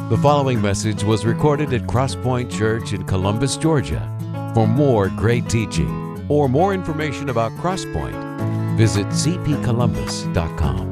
The following message was recorded at Crosspoint Church in Columbus, Georgia. For more great teaching or more information about Crosspoint, visit cpcolumbus.com.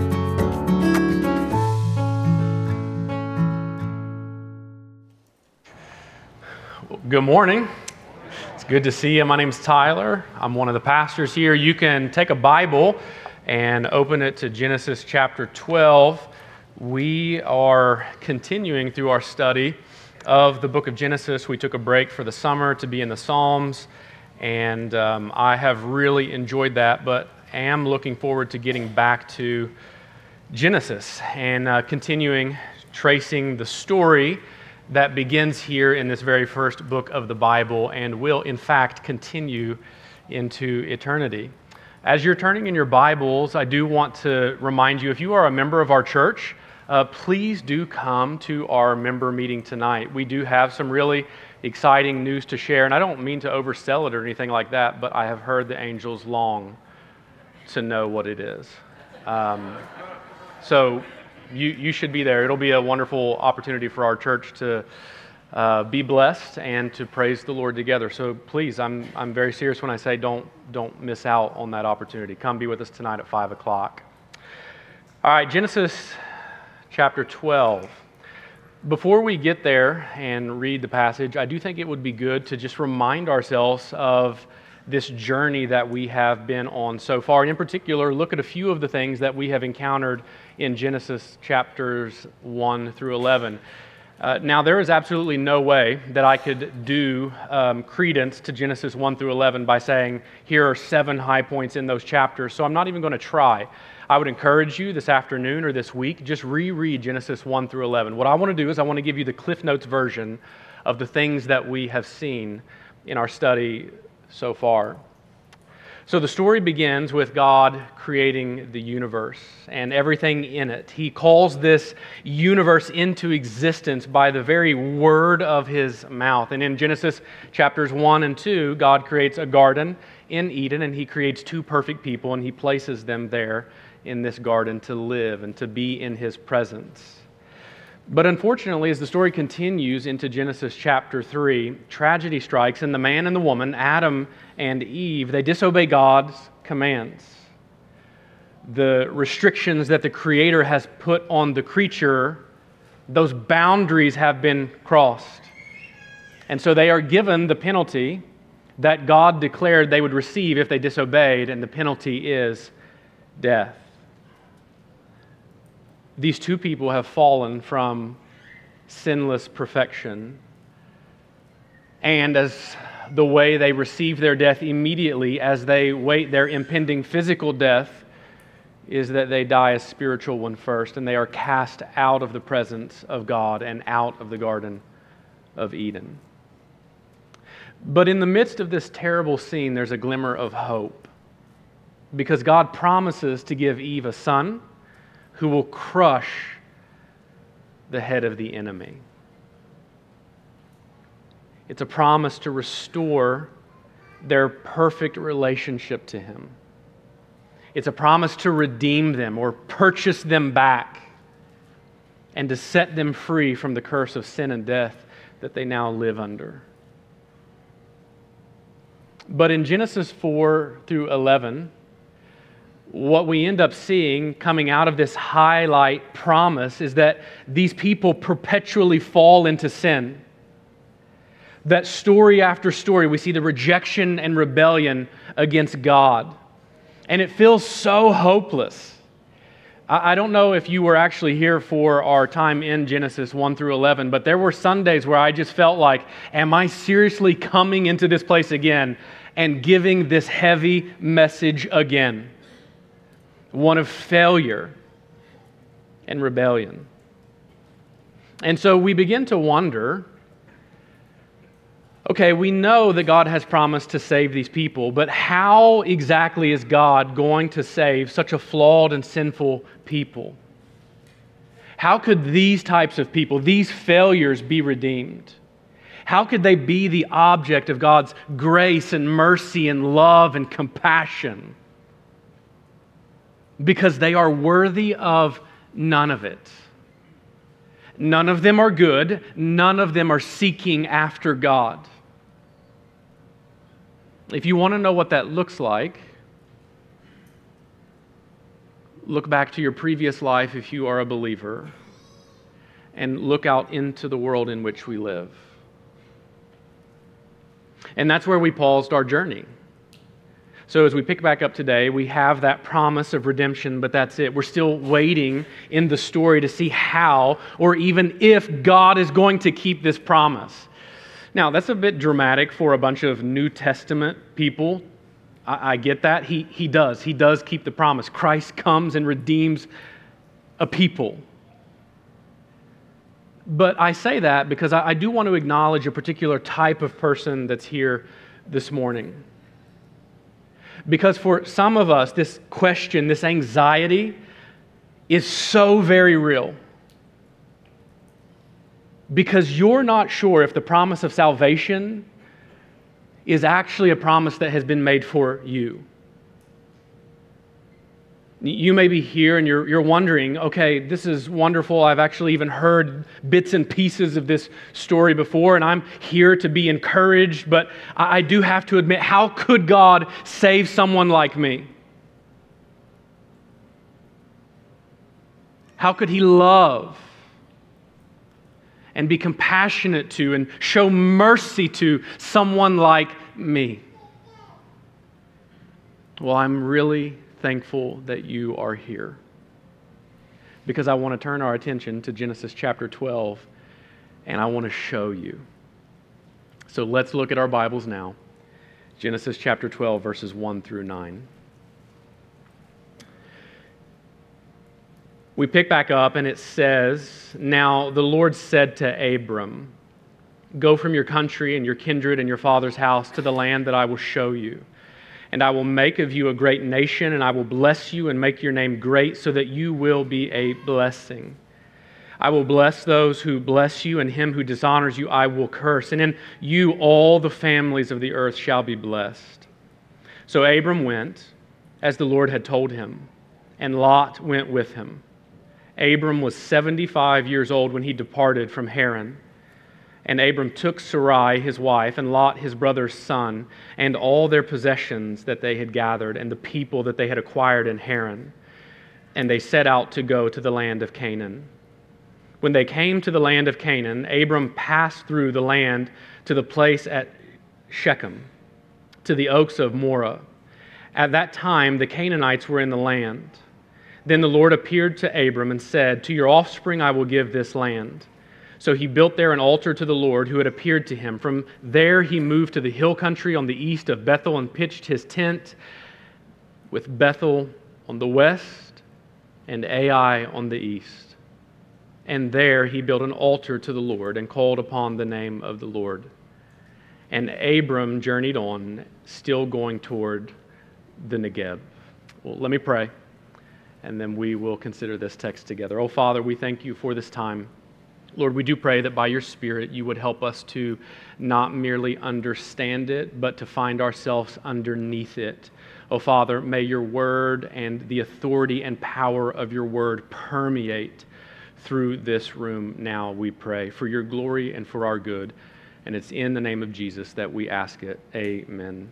Good morning. It's good to see you. My name is Tyler. I'm one of the pastors here. You can take a Bible and open it to Genesis chapter 12. We are continuing through our study of the book of Genesis. We took a break for the summer to be in the Psalms, and I have really enjoyed that, but am looking forward to getting back to Genesis and continuing tracing the story that begins here in this very first book of the Bible and will, in fact, continue into eternity. As you're turning in your Bibles, I do want to remind you, if you are a member of our church, please do come to our member meeting tonight. We do have some really exciting news to share, and I don't mean to oversell it or anything like that, but I have heard the angels long to know what it is. So you should be there. It'll be a wonderful opportunity for our church to be blessed and to praise the Lord together. So please, I'm very serious when I say don't miss out on that opportunity. Come be with us tonight at 5 o'clock. All right, Genesis chapter 12. Before we get there and read the passage, I do think it would be good to just remind ourselves of this journey that we have been on so far, and in particular, look at a few of the things that we have encountered in Genesis chapters 1 through 11. Now, there is absolutely no way that I could do credence to Genesis 1 through 11 by saying, here are 7 high points in those chapters, so I'm not even going to try. I would encourage you this afternoon or this week, just reread Genesis 1 through 11. What I want to do is I want to give you the Cliff Notes version of the things that we have seen in our study so far. So the story begins with God creating the universe and everything in it. He calls this universe into existence by the very word of His mouth. And in Genesis chapters 1 and 2, God creates a garden in Eden, and He creates 2 perfect people, and He places them there in this garden to live and to be in His presence. But unfortunately, as the story continues into Genesis chapter 3, tragedy strikes, and the man and the woman, Adam and Eve, they disobey God's commands. The restrictions that the Creator has put on the creature, those boundaries have been crossed. And so they are given the penalty that God declared they would receive if they disobeyed, and the penalty is death. These 2 people have fallen from sinless perfection. And as the way they receive their death immediately as they wait their impending physical death is that they die a spiritual one first, and they are cast out of the presence of God and out of the Garden of Eden. But in the midst of this terrible scene, there's a glimmer of hope, because God promises to give Eve a son who will crush the head of the enemy. It's a promise to restore their perfect relationship to Him. It's a promise to redeem them or purchase them back and to set them free from the curse of sin and death that they now live under. But in Genesis 4 through 11, what we end up seeing coming out of this highlight promise is that these people perpetually fall into sin. That story after story, we see the rejection and rebellion against God. And it feels so hopeless. I don't know if you were actually here for our time in Genesis 1 through 11, but there were Sundays where I just felt like, am I seriously coming into this place again and giving this heavy message again? One of failure and rebellion. And so we begin to wonder, okay, we know that God has promised to save these people, but how exactly is God going to save such a flawed and sinful people? How could these types of people, these failures, be redeemed? How could they be the object of God's grace and mercy and love and compassion? Because they are worthy of none of it. None of them are good. None of them are seeking after God. If you want to know what that looks like, look back to your previous life if you are a believer, and look out into the world in which we live. And that's where we paused our journey. So as we pick back up today, we have that promise of redemption, but that's it. We're still waiting in the story to see how, or even if, God is going to keep this promise. Now, that's a bit dramatic for a bunch of New Testament people. I get that. He does. He does keep the promise. Christ comes and redeems a people. But I say that because I do want to acknowledge a particular type of person that's here this morning. Because for some of us, this question, this anxiety is so very real. Because you're not sure if the promise of salvation is actually a promise that has been made for you. You may be here and you're wondering, okay, this is wonderful. I've actually even heard bits and pieces of this story before, and I'm here to be encouraged, but I do have to admit, how could God save someone like me? How could He love and be compassionate to and show mercy to someone like me? Well, I'm really thankful that you are here, because I want to turn our attention to Genesis chapter 12, and I want to show you. So let's look at our Bibles now. Genesis chapter 12, verses 1 through 9. We pick back up and it says, "Now the Lord said to Abram, 'Go from your country and your kindred and your father's house to the land that I will show you. And I will make of you a great nation, and I will bless you and make your name great so that you will be a blessing. I will bless those who bless you, and him who dishonors you I will curse. And in you all the families of the earth shall be blessed.' So Abram went, as the Lord had told him, and Lot went with him. Abram was 75 years old when he departed from Haran. And Abram took Sarai his wife, and Lot his brother's son, and all their possessions that they had gathered, and the people that they had acquired in Haran. And they set out to go to the land of Canaan. When they came to the land of Canaan, Abram passed through the land to the place at Shechem, to the oaks of Moreh. At that time, the Canaanites were in the land. Then the Lord appeared to Abram and said, 'To your offspring I will give this land.' So he built there an altar to the Lord who had appeared to him. From there he moved to the hill country on the east of Bethel and pitched his tent with Bethel on the west and Ai on the east. And there he built an altar to the Lord and called upon the name of the Lord. And Abram journeyed on, still going toward the Negeb." Well, let me pray, and then we will consider this text together. Oh, Father, we thank you for this time. Lord, we do pray that by your Spirit you would help us to not merely understand it, but to find ourselves underneath it. Oh, Father, may your word and the authority and power of your word permeate through this room now, we pray, for your glory and for our good. And it's in the name of Jesus that we ask it. Amen.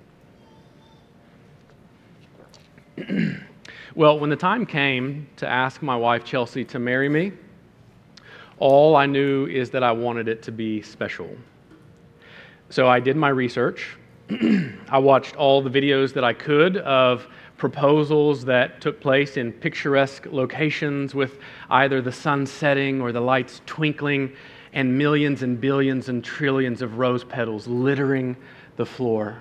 Well, when the time came to ask my wife, Chelsea, to marry me, all I knew is that I wanted it to be special. So I did my research. I watched all the videos that I could of proposals that took place in picturesque locations with either the sun setting or the lights twinkling and millions and billions and trillions of rose petals littering the floor.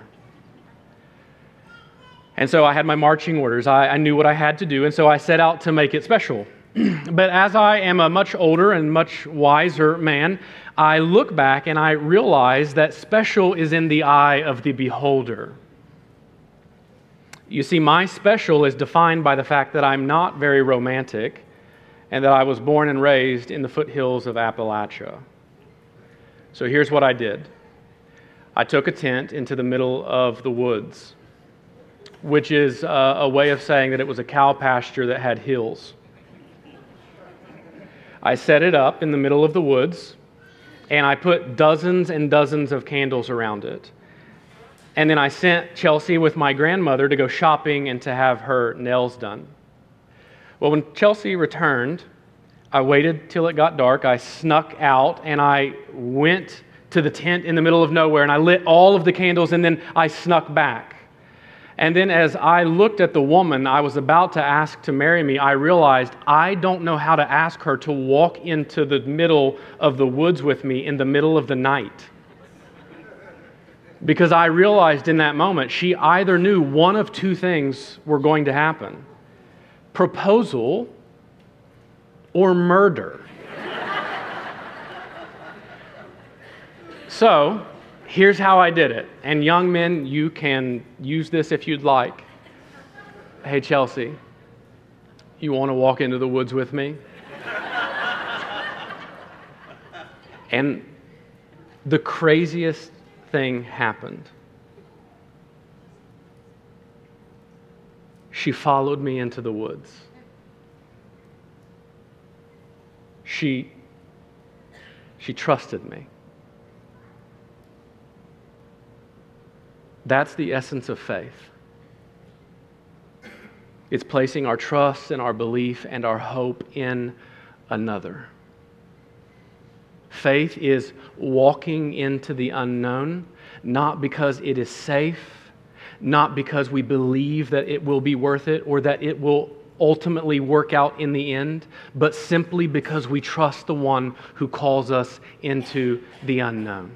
And so I had my marching orders. I knew what I had to do, and so I set out to make it special. But as I am a much older and much wiser man, I look back and I realize that special is in the eye of the beholder. You see, my special is defined by the fact that I'm not very romantic and that I was born and raised in the foothills of Appalachia. So here's what I did. I took a tent into the middle of the woods, which is a way of saying that it was a cow pasture that had hills. I set it up in the middle of the woods, and I put dozens and dozens of candles around it. And then I sent Chelsea with my grandmother to go shopping and to have her nails done. Well, when Chelsea returned, I waited till it got dark. I snuck out and I went to the tent in the middle of nowhere and I lit all of the candles and then I snuck back. And then as I looked at the woman I was about to ask to marry me, I realized I don't know how to ask her to walk into the middle of the woods with me in the middle of the night. Because I realized in that moment she either knew one of two things were going to happen: proposal or murder. So, here's how I did it. And young men, you can use this if you'd like. Hey, Chelsea, you want to walk into the woods with me? And the craziest thing happened. She followed me into the woods. She trusted me. That's the essence of faith. It's placing our trust and our belief and our hope in another. Faith is walking into the unknown, not because it is safe, not because we believe that it will be worth it or that it will ultimately work out in the end, but simply because we trust the one who calls us into the unknown.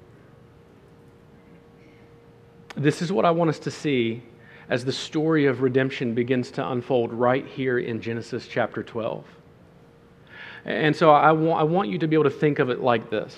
This is what I want us to see as the story of redemption begins to unfold right here in Genesis chapter 12. And so I want you to be able to think of it like this.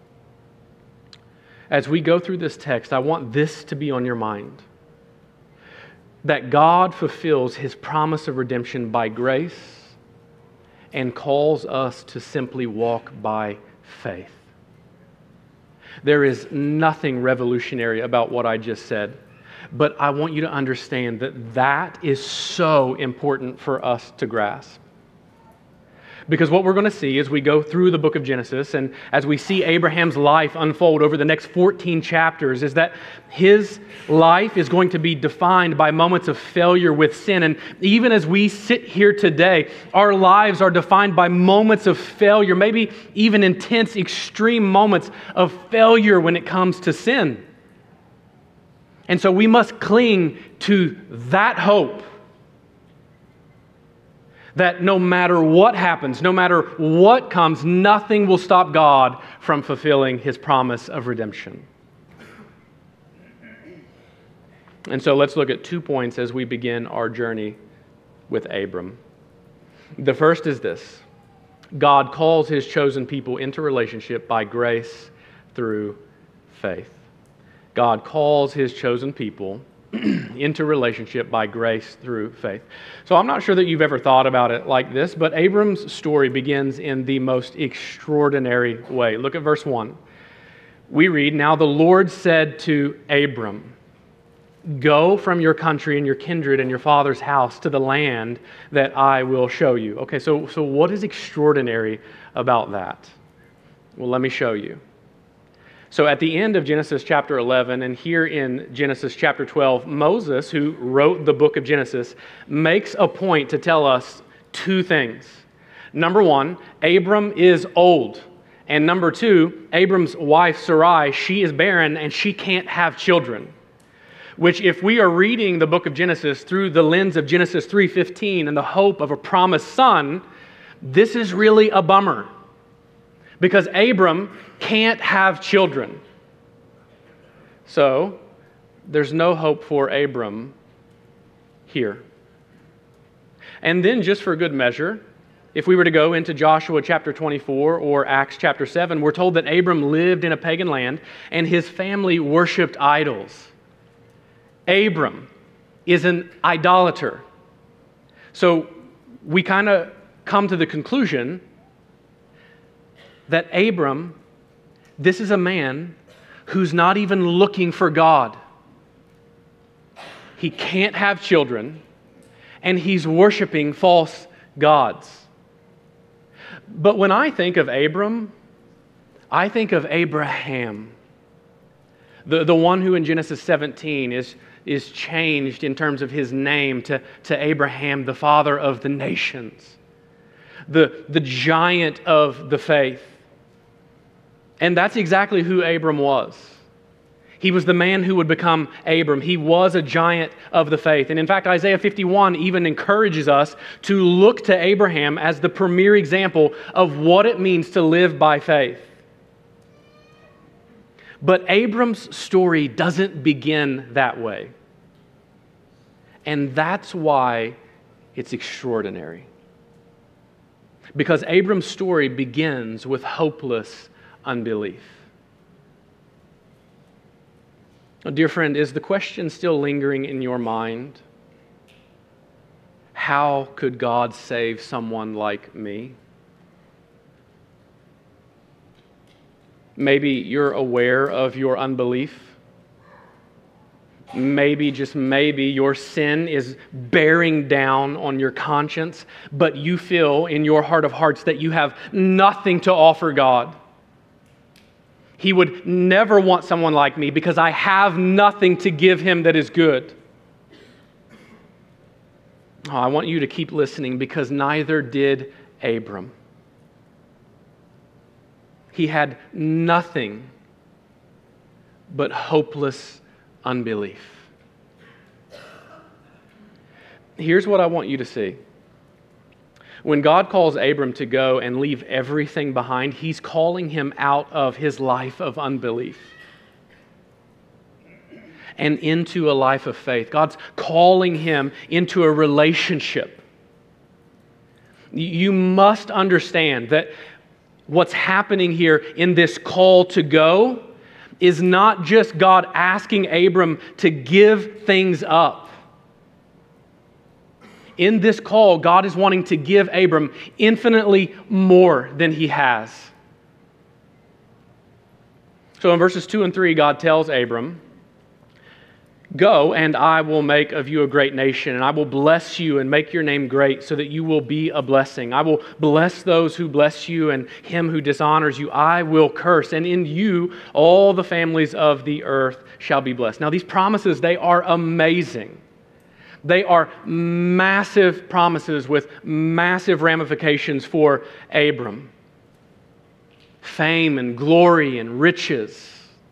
As we go through this text, I want this to be on your mind. That God fulfills His promise of redemption by grace and calls us to simply walk by faith. There is nothing revolutionary about what I just said, but I want you to understand that that is so important for us to grasp. Because what we're going to see as we go through the book of Genesis and as we see Abraham's life unfold over the next 14 chapters is that his life is going to be defined by moments of failure with sin. And even as we sit here today, our lives are defined by moments of failure, maybe even intense, extreme moments of failure when it comes to sin. And so we must cling to that hope that no matter what happens, no matter what comes, nothing will stop God from fulfilling His promise of redemption. And so let's look at 2 points as we begin our journey with Abram. The first is this: God calls His chosen people into relationship by grace through faith. God calls His chosen people into relationship by grace through faith. So I'm not sure that you've ever thought about it like this, but Abram's story begins in the most extraordinary way. Look at verse 1. We read, "Now the Lord said to Abram, 'Go from your country and your kindred and your father's house to the land that I will show you.'" Okay, so what is extraordinary about that? Well, let me show you. So at the end of Genesis chapter 11 and here in Genesis chapter 12, Moses, who wrote the book of Genesis, makes a point to tell us two things. Number one, Abram is old. And number two, Abram's wife Sarai, she is barren and she can't have children. Which, if we are reading the book of Genesis through the lens of Genesis 3:15 and the hope of a promised son, this is really a bummer. Because Abram can't have children. So, there's no hope for Abram here. And then, just for good measure, if we were to go into Joshua chapter 24 or Acts chapter 7, we're told that Abram lived in a pagan land and his family worshipped idols. Abram is an idolater. So, we kind of come to the conclusion that Abram, this is a man who's not even looking for God. He can't have children, and he's worshiping false gods. But when I think of Abram, I think of Abraham, the one who in Genesis 17 is changed in terms of his name to Abraham, the father of the nations, the giant of the faith. And that's exactly who Abram was. He was the man who would become Abram. He was a giant of the faith. And in fact, Isaiah 51 even encourages us to look to Abraham as the premier example of what it means to live by faith. But Abram's story doesn't begin that way. And that's why it's extraordinary. Because Abram's story begins with hopeless unbelief. Now, dear friend, is the question still lingering in your mind? How could God save someone like me? Maybe you're aware of your unbelief. Maybe, just maybe, your sin is bearing down on your conscience, but you feel in your heart of hearts that you have nothing to offer God. He would never want someone like me because I have nothing to give him that is good. Oh, I want you to keep listening because neither did Abram. He had nothing but hopeless unbelief. Here's what I want you to see. When God calls Abram to go and leave everything behind, He's calling him out of his life of unbelief and into a life of faith. God's calling him into a relationship. You must understand that what's happening here in this call to go is not just God asking Abram to give things up. In this call, God is wanting to give Abram infinitely more than he has. So in verses 2 and 3, God tells Abram, "Go, and I will make of you a great nation, and I will bless you and make your name great so that you will be a blessing. I will bless those who bless you, and him who dishonors you I will curse, and in you all the families of the earth shall be blessed." Now these promises, they are amazing. They are massive promises with massive ramifications for Abram. Fame and glory and riches.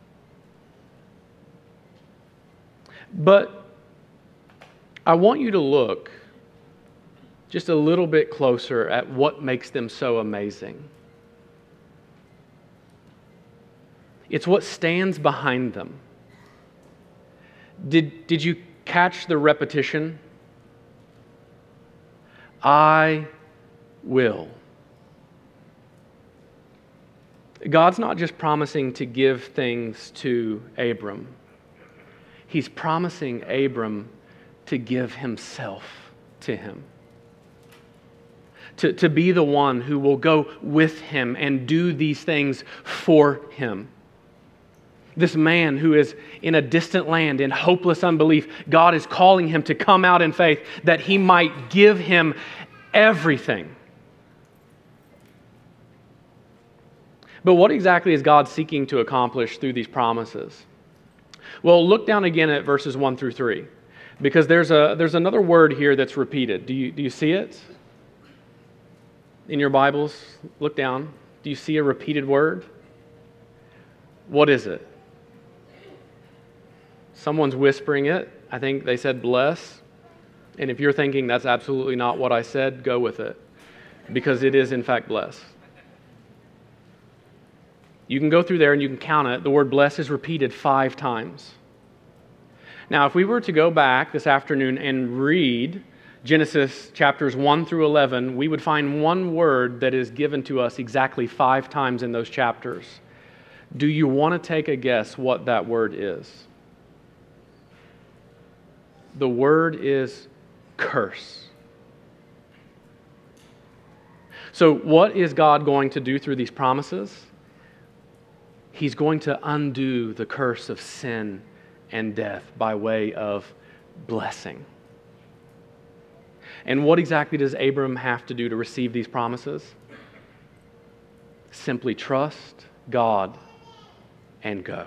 But I want you to look just a little bit closer at what makes them so amazing. It's what stands behind them. Did you catch the repetition? I will. God's not just promising to give things to Abram. He's promising Abram to give himself to him. To be the one who will go with him and do these things for him. This man who is in a distant land in hopeless unbelief, God is calling him to come out in faith that he might give him everything. But what exactly is God seeking to accomplish through these promises? Well, look down again at verses 1 through 3, because there's another word here that's repeated. Do you see it? In your Bibles, look down. Do you see a repeated word? What is it? Someone's whispering it. I think they said bless. And if you're thinking that's absolutely not what I said, go with it, because it is in fact bless. You can go through there and you can count it. The word bless is repeated 5 times. Now, if we were to go back this afternoon and read Genesis chapters 1 through 11, we would find one word that is given to us exactly 5 times in those chapters. Do you want to take a guess what that word is? The word is curse. So what is God going to do through these promises? He's going to undo the curse of sin and death by way of blessing. And what exactly does Abram have to do to receive these promises? Simply trust God and go.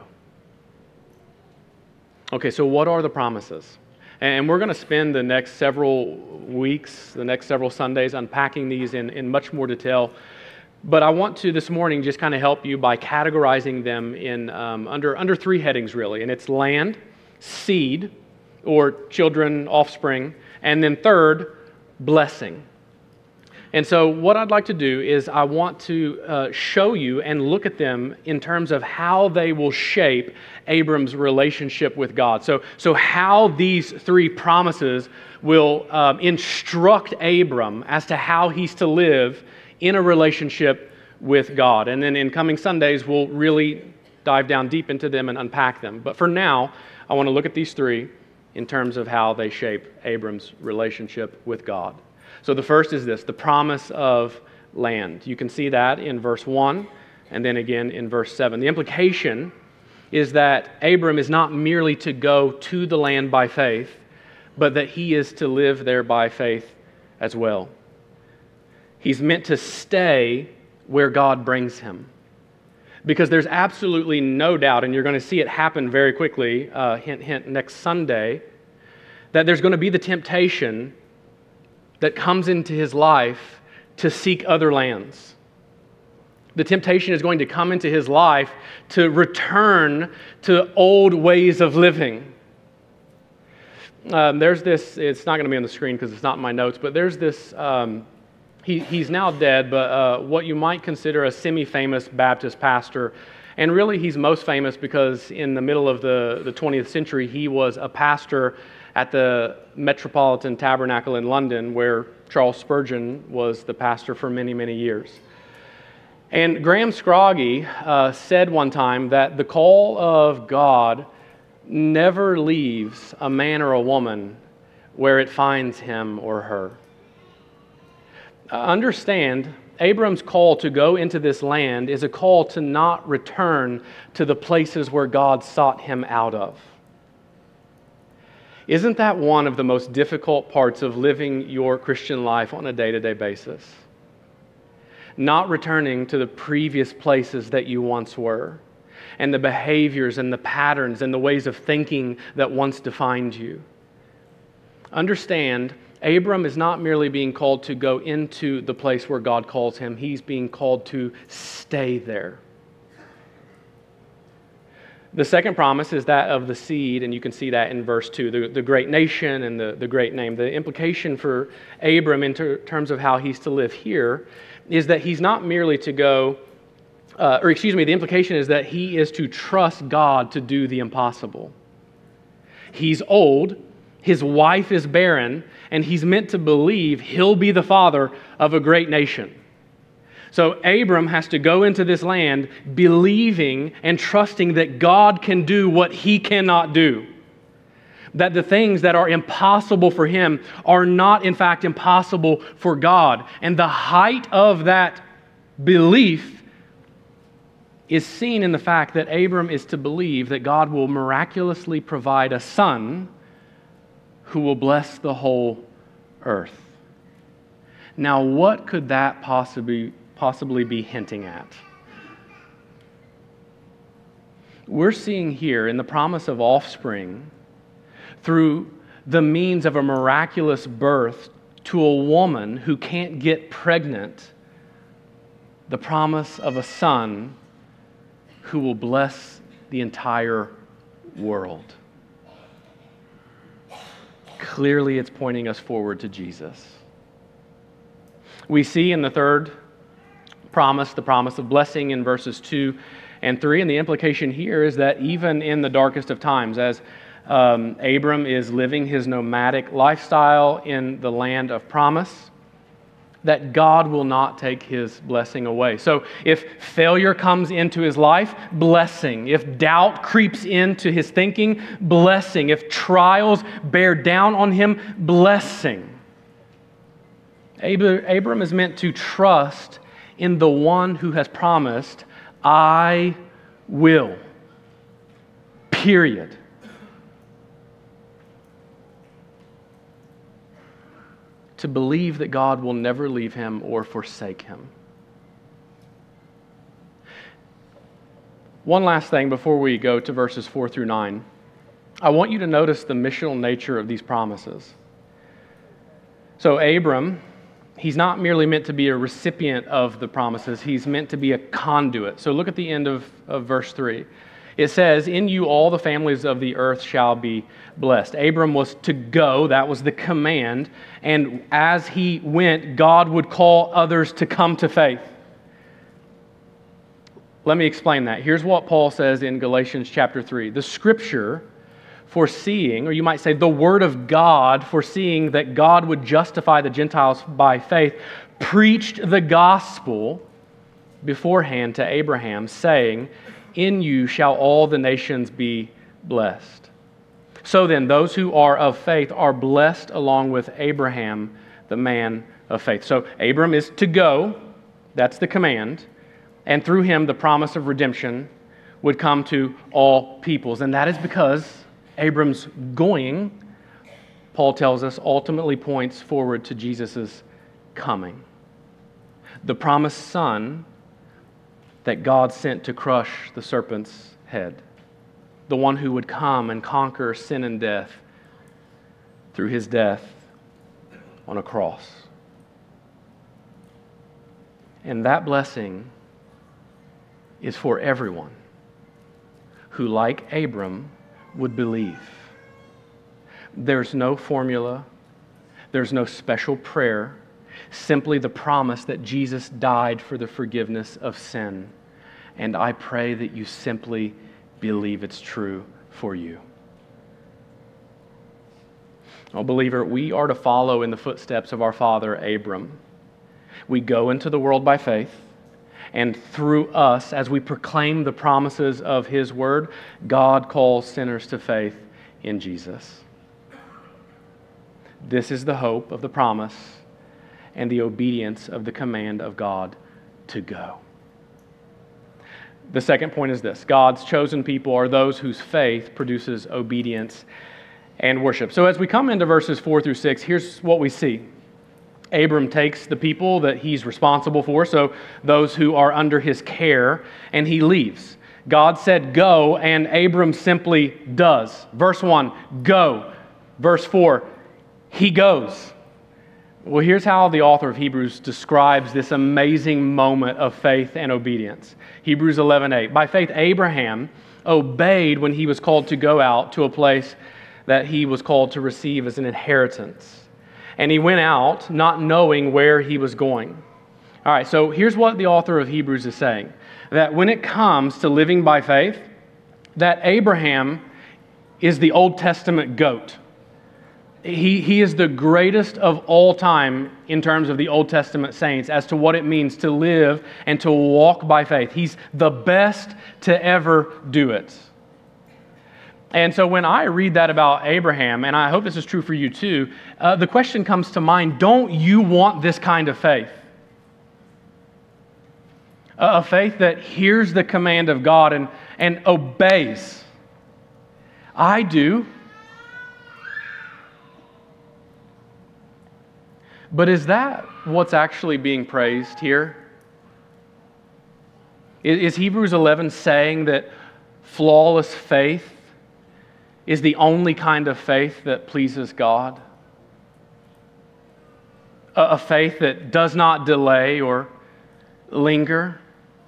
Okay, so what are the promises? And we're going to spend the next several weeks, the next several Sundays unpacking these in much more detail. But I want to this morning just kind of help you by categorizing them in under three headings really. And it's land, seed, or children, offspring, and then third, blessing. And so what I'd like to do is I want to show you and look at them in terms of how they will shape Abram's relationship with God. So how these three promises will instruct Abram as to how he's to live in a relationship with God. And then in coming Sundays, we'll really dive down deep into them and unpack them. But for now, I want to look at these three in terms of how they shape Abram's relationship with God. So the first is this, the promise of land. You can see that in verse 1 and then again in verse 7. The implication is that Abram is not merely to go to the land by faith, but that he is to live there by faith as well. He's meant to stay where God brings him. Because there's absolutely no doubt, and you're going to see it happen very quickly, hint, hint, next Sunday, that there's going to be the temptation that comes into his life to seek other lands. The temptation is going to come into his life to return to old ways of living. There's this, it's not going to be on the screen because it's not in my notes, but there's this, he's now dead, but what you might consider a semi-famous Baptist pastor. And really he's most famous because in the middle of the 20th century, he was a pastor at the Metropolitan Tabernacle in London, where Charles Spurgeon was the pastor for many, many years. And Graham Scroggie said one time that the call of God never leaves a man or a woman where it finds him or her. Understand, Abram's call to go into this land is a call to not return to the places where God sought him out of. Isn't that one of the most difficult parts of living your Christian life on a day-to-day basis? Not returning to the previous places that you once were, and the behaviors and the patterns and the ways of thinking that once defined you. Understand, Abram is not merely being called to go into the place where God calls him, he's being called to stay there. The second promise is that of the seed, and you can see that in verse 2, the great nation and the great name. The implication for Abram in terms of how he's to live here is that he's not merely to go, the implication is that he is to trust God to do the impossible. He's old, his wife is barren, and he's meant to believe he'll be the father of a great nation. So Abram has to go into this land believing and trusting that God can do what he cannot do. That the things that are impossible for him are not, in fact, impossible for God. And the height of that belief is seen in the fact that Abram is to believe that God will miraculously provide a son who will bless the whole earth. Now, what could that possibly be hinting at? We're seeing here in the promise of offspring, through the means of a miraculous birth to a woman who can't get pregnant, the promise of a son who will bless the entire world. Clearly, it's pointing us forward to Jesus. We see in the third promise, the promise of blessing in verses 2 and 3, and the implication here is that even in the darkest of times, as Abram is living his nomadic lifestyle in the land of promise, that God will not take his blessing away. So if failure comes into his life, blessing. If doubt creeps into his thinking, blessing. If trials bear down on him, blessing. Abram is meant to trust in the one who has promised, I will. Period. To believe that God will never leave him or forsake him. One last thing before we go to verses 4 through 9. I want you to notice the missional nature of these promises. So Abram, he's not merely meant to be a recipient of the promises, he's meant to be a conduit. So look at the end of verse 3. It says, "In you all the families of the earth shall be blessed." Abram was to go, that was the command, and as he went, God would call others to come to faith. Let me explain that. Here's what Paul says in Galatians chapter 3. The Scripture foreseeing, or you might say the Word of God foreseeing that God would justify the Gentiles by faith, preached the gospel beforehand to Abraham, saying, "In you shall all the nations be blessed." So then, those who are of faith are blessed along with Abraham, the man of faith. So Abram is to go, that's the command, and through him the promise of redemption would come to all peoples. And that is because Abram's going, Paul tells us, ultimately points forward to Jesus' coming. The promised Son that God sent to crush the serpent's head. The one who would come and conquer sin and death through his death on a cross. And that blessing is for everyone who, like Abram, would believe. There's no formula, there's no special prayer, simply the promise that Jesus died for the forgiveness of sin. And I pray that you simply believe it's true for you. Oh, believer, we are to follow in the footsteps of our father Abram. We go into the world by faith, and through us, as we proclaim the promises of His Word, God calls sinners to faith in Jesus. This is the hope of the promise and the obedience of the command of God to go. The second point is this: God's chosen people are those whose faith produces obedience and worship. So as we come into verses 4 through 6, here's what we see. Abram takes the people that he's responsible for, so those who are under his care, and he leaves. God said go, and Abram simply does. Verse 1, go. Verse 4, he goes. Well, here's how the author of Hebrews describes this amazing moment of faith and obedience. Hebrews 11:8. By faith, Abraham obeyed when he was called to go out to a place that he was called to receive as an inheritance. And he went out not knowing where he was going. All right, so here's what the author of Hebrews is saying. That when it comes to living by faith, that Abraham is the Old Testament goat. He is the greatest of all time in terms of the Old Testament saints as to what it means to live and to walk by faith. He's the best to ever do it. And so when I read that about Abraham, and I hope this is true for you too, the question comes to mind, don't you want this kind of faith? A faith that hears the command of God and obeys. I do. But is that what's actually being praised here? Is Hebrews 11 saying that flawless faith is the only kind of faith that pleases God? A faith that does not delay or linger?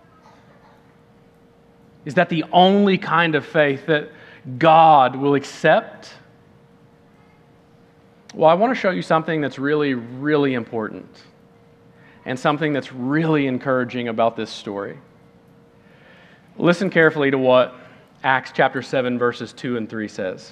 Is that the only kind of faith that God will accept? Well, I want to show you something that's really, really important and something that's really encouraging about this story. Listen carefully to what Acts chapter 7, verses 2 and 3 says.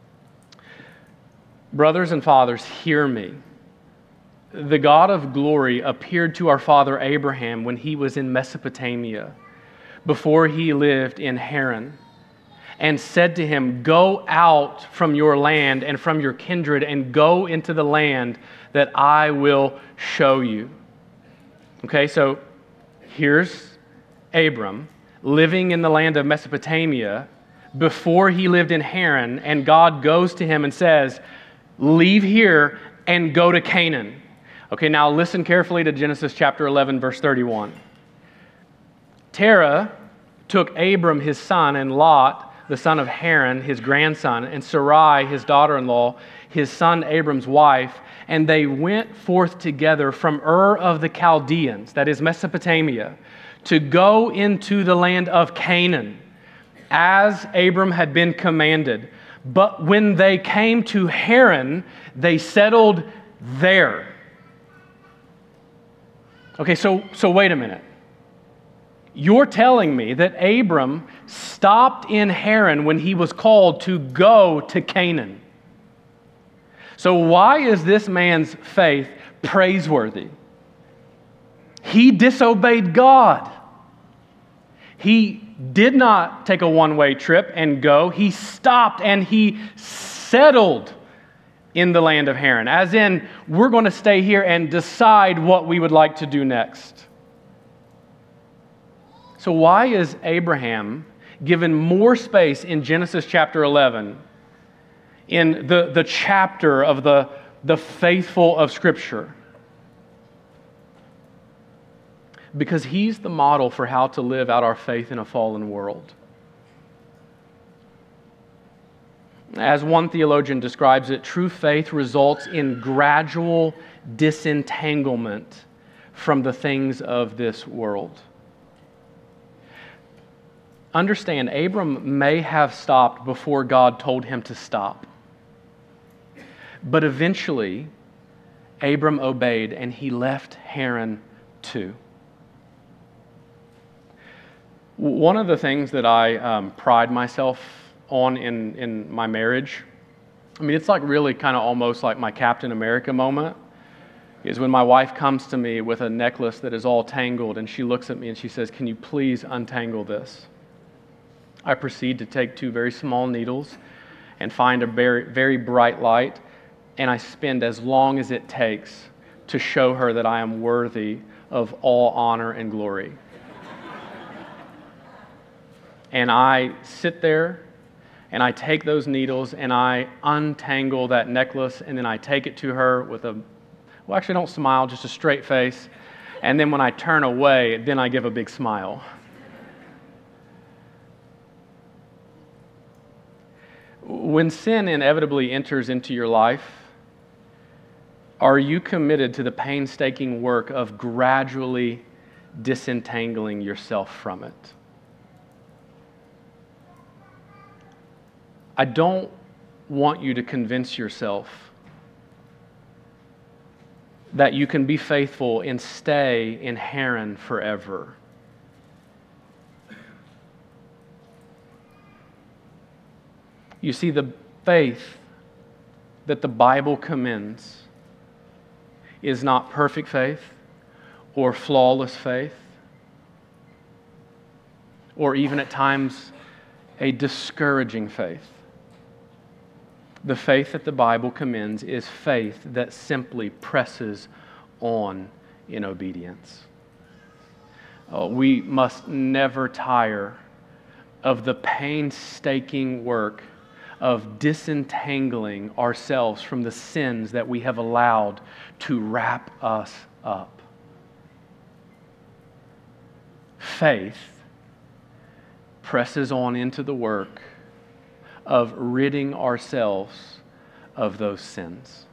Brothers and fathers, hear me. The God of glory appeared to our father Abraham when he was in Mesopotamia, before he lived in Haran, and said to him, go out from your land and from your kindred and go into the land that I will show you. Okay, so here's Abram living in the land of Mesopotamia before he lived in Haran, and God goes to him and says, leave here and go to Canaan. Okay, now listen carefully to Genesis chapter 11, verse 31. Terah took Abram his son and Lot, the son of Haran, his grandson, and Sarai, his daughter-in-law, his son Abram's wife, and they went forth together from Ur of the Chaldeans, that is Mesopotamia, to go into the land of Canaan, as Abram had been commanded. But when they came to Haran, they settled there. Okay, so wait a minute. You're telling me that Abram stopped in Haran when he was called to go to Canaan. So why is this man's faith praiseworthy? He disobeyed God. He did not take a one-way trip and go. He stopped and he settled in the land of Haran. As in, we're going to stay here and decide what we would like to do next. So why is Abraham given more space in Genesis chapter 11, in the chapter of the faithful of Scripture? Because he's the model for how to live out our faith in a fallen world. As one theologian describes it, true faith results in gradual disentanglement from the things of this world. Understand, Abram may have stopped before God told him to stop. But eventually, Abram obeyed and he left Haran too. One of the things that I pride myself on in my marriage, I mean, it's like really kind of almost like my Captain America moment, is when my wife comes to me with a necklace that is all tangled and she looks at me and she says, "Can you please untangle this?" I proceed to take 2 very small needles and find a very, very bright light, and I spend as long as it takes to show her that I am worthy of all honor and glory. And I sit there, and I take those needles, and I untangle that necklace, and then I take it to her with actually don't smile, just a straight face. And then when I turn away, then I give a big smile. When sin inevitably enters into your life, are you committed to the painstaking work of gradually disentangling yourself from it? I don't want you to convince yourself that you can be faithful and stay in Haran forever. You see, the faith that the Bible commends is not perfect faith or flawless faith or even at times a discouraging faith. The faith that the Bible commends is faith that simply presses on in obedience. We must never tire of the painstaking work of disentangling ourselves from the sins that we have allowed to wrap us up. Faith presses on into the work of ridding ourselves of those sins.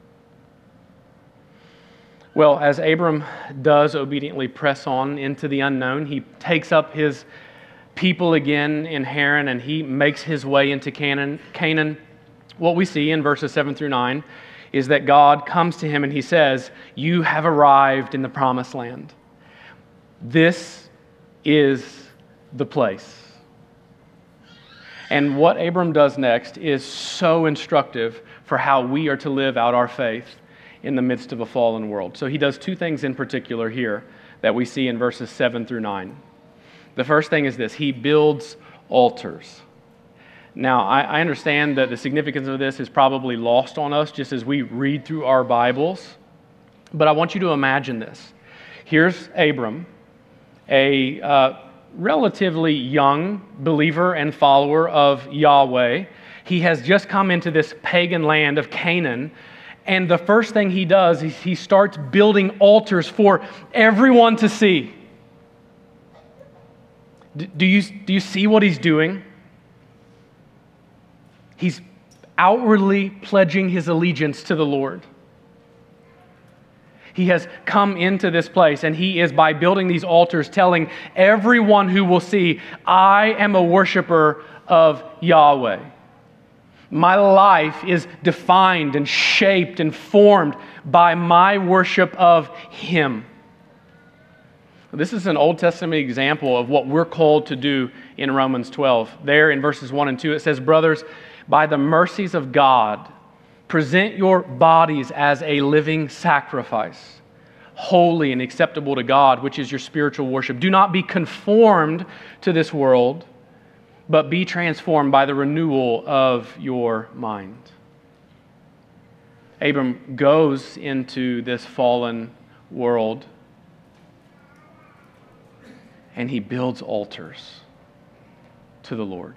Well, as Abram does obediently press on into the unknown, he takes up his people again in Haran and he makes his way into Canaan. What we see in verses 7 through 9 is that God comes to him and he says, "You have arrived in the promised land. This is the place." And what Abram does next is so instructive for how we are to live out our faith in the midst of a fallen world. So he does 2 things in particular here that we see in verses 7 through 9. The first thing is this: he builds altars. Now, I understand that the significance of this is probably lost on us just as we read through our Bibles, but I want you to imagine this. Here's Abram, a relatively young believer and follower of Yahweh. He has just come into this pagan land of Canaan, and the first thing he does is he starts building altars for everyone to see. Do you see what he's doing? He's outwardly pledging his allegiance to the Lord. He has come into this place, and he is, by building these altars, telling everyone who will see, I am a worshiper of Yahweh. My life is defined and shaped and formed by my worship of Him. This is an Old Testament example of what we're called to do in Romans 12. There in verses 1 and 2, it says, brothers, by the mercies of God, present your bodies as a living sacrifice, holy and acceptable to God, which is your spiritual worship. Do not be conformed to this world, but be transformed by the renewal of your mind. Abram goes into this fallen world and he builds altars to the Lord.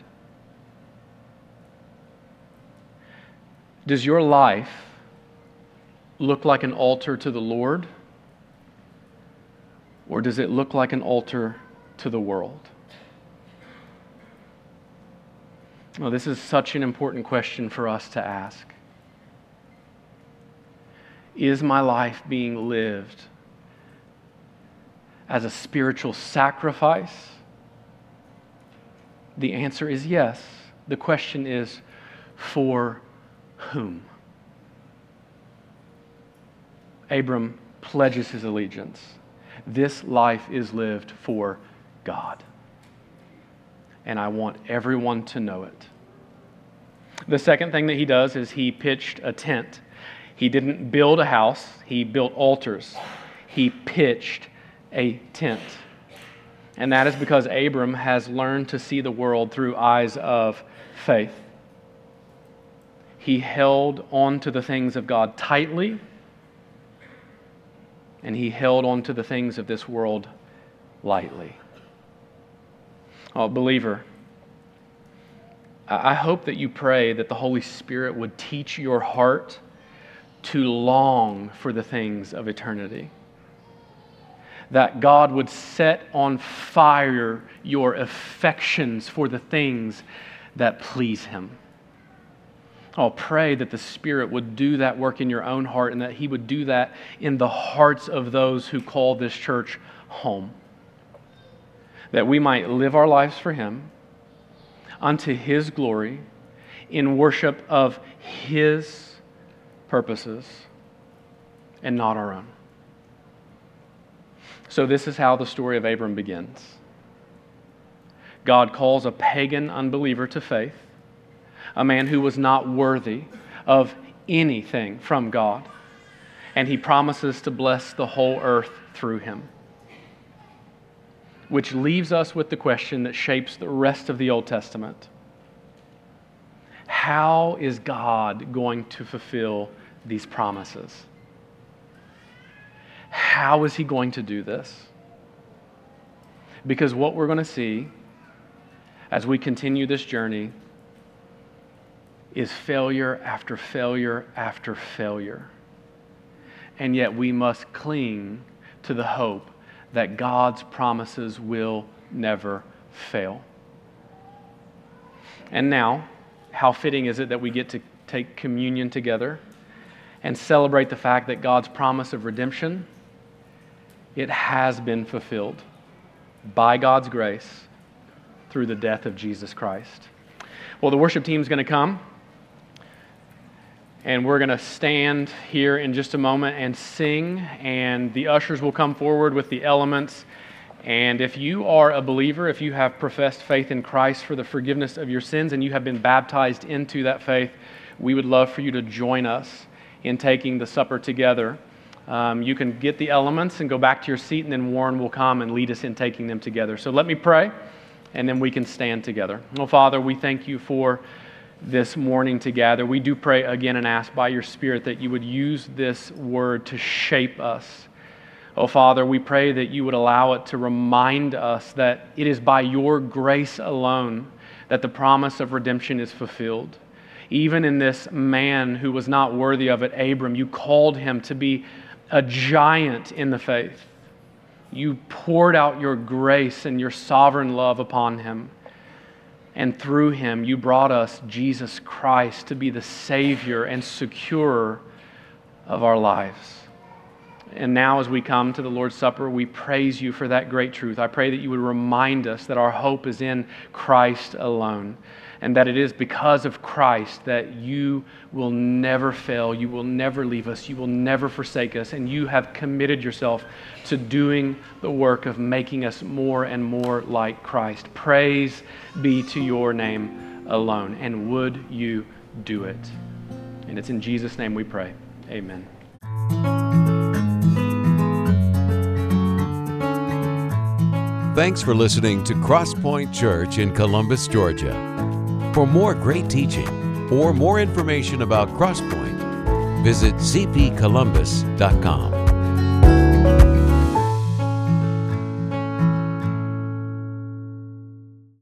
Does your life look like an altar to the Lord, or does it look like an altar to the world? Well, this is such an important question for us to ask. Is my life being lived as a spiritual sacrifice? The answer is yes. The question is, for whom? Abram pledges his allegiance. This life is lived for God. And I want everyone to know it. The second thing that he does is he pitched a tent. He didn't build a house, he built altars. He pitched a tent. And that is because Abram has learned to see the world through eyes of faith. He held on to the things of God tightly, and he held on to the things of this world lightly. Oh, believer, I hope that you pray that the Holy Spirit would teach your heart to long for the things of eternity. That God would set on fire your affections for the things that please Him. I'll pray that the Spirit would do that work in your own heart and that He would do that in the hearts of those who call this church home. That we might live our lives for Him, unto His glory, in worship of His purposes and not our own. So this is how the story of Abram begins. God calls a pagan unbeliever to faith, a man who was not worthy of anything from God, and He promises to bless the whole earth through him. Which leaves us with the question that shapes the rest of the Old Testament. How is God going to fulfill these promises? How is He going to do this? Because what we're going to see as we continue this journey is failure after failure after failure. And yet we must cling to the hope that God's promises will never fail. And now, how fitting is it that we get to take communion together and celebrate the fact that God's promise of redemption, it has been fulfilled by God's grace through the death of Jesus Christ. Well, the worship team is going to come, and we're going to stand here in just a moment and sing, and the ushers will come forward with the elements. And if you are a believer, if you have professed faith in Christ for the forgiveness of your sins and you have been baptized into that faith, we would love for you to join us in taking the supper together. You can get the elements and go back to your seat, and then Warren will come and lead us in taking them together. So let me pray, and then we can stand together. Oh, Father, we thank You for this morning to gather. We do pray again and ask by Your Spirit that You would use this word to shape us. Oh, Father, we pray that You would allow it to remind us that it is by Your grace alone that the promise of redemption is fulfilled. Even in this man who was not worthy of it, Abram, You called him to be a giant in the faith. You poured out your grace and your sovereign love upon him. And through him, you brought us Jesus Christ to be the Savior and securer of our lives. And now as we come to the Lord's Supper, we praise you for that great truth. I pray that you would remind us that our hope is in Christ alone, and that it is because of Christ that you will never fail, you will never leave us, you will never forsake us, and you have committed yourself to doing the work of making us more and more like Christ. Praise be to your name alone, and would you do it? And it's in Jesus' name we pray. Amen. Thanks for listening to Crosspoint Church in Columbus, Georgia. For more great teaching or more information about Crosspoint, visit cpcolumbus.com.